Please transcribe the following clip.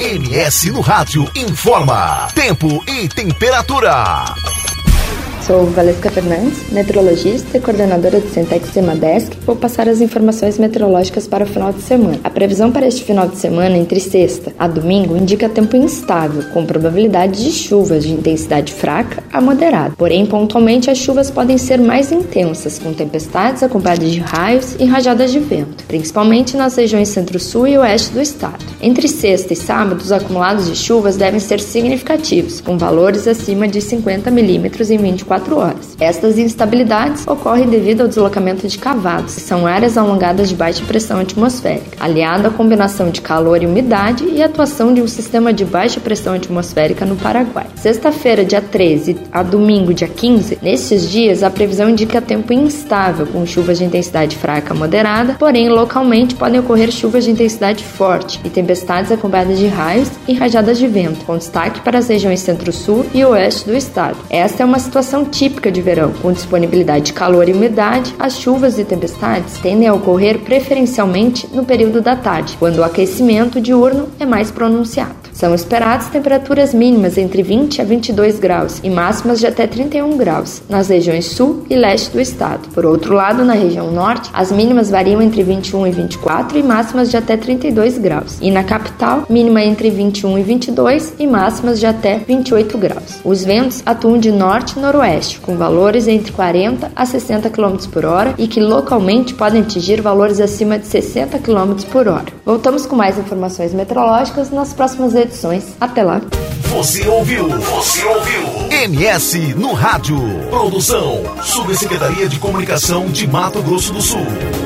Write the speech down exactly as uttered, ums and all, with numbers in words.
M S no Rádio informa tempo e temperatura. Sou Valesca Fernandes, meteorologista e coordenadora do Centex Emadesc. Vou passar as informações meteorológicas para o final de semana. A previsão para este final de semana, entre sexta a domingo, indica tempo instável, com probabilidade de chuvas de intensidade fraca a moderada. Porém, pontualmente, as chuvas podem ser mais intensas, com tempestades acompanhadas de raios e rajadas de vento, principalmente nas regiões centro-sul e oeste do estado. Entre sexta e sábado, os acumulados de chuvas devem ser significativos, com valores acima de cinquenta milímetros em vinte e quatro horas. Estas instabilidades ocorrem devido ao deslocamento de cavados, que são áreas alongadas de baixa pressão atmosférica, aliado à combinação de calor e umidade e atuação de um sistema de baixa pressão atmosférica no Paraguai. Sexta-feira, dia treze, a domingo, dia quinze, nestes dias a previsão indica tempo instável, com chuvas de intensidade fraca a moderada, porém localmente podem ocorrer chuvas de intensidade forte e tempestades acompanhadas de raios e rajadas de vento, com destaque para as regiões centro-sul e oeste do estado. Esta é uma situação típica de verão, com disponibilidade de calor e umidade. As chuvas e tempestades tendem a ocorrer preferencialmente no período da tarde, quando o aquecimento diurno é mais pronunciado. São esperadas temperaturas mínimas entre vinte a vinte e dois graus e máximas de até trinta e um graus nas regiões sul e leste do estado. Por outro lado, na região norte, as mínimas variam entre vinte e um e vinte e quatro e máximas de até trinta e dois graus. E na capital, mínima entre vinte e um e vinte e dois e máximas de até vinte e oito graus. Os ventos atuam de norte e noroeste, com valores entre quarenta a sessenta quilômetros por hora e que localmente podem atingir valores acima de sessenta quilômetros por hora. Voltamos com mais informações meteorológicas nas próximas edições. Até lá. Você ouviu? Você ouviu? M S no Rádio. Produção Subsecretaria de Comunicação de Mato Grosso do Sul.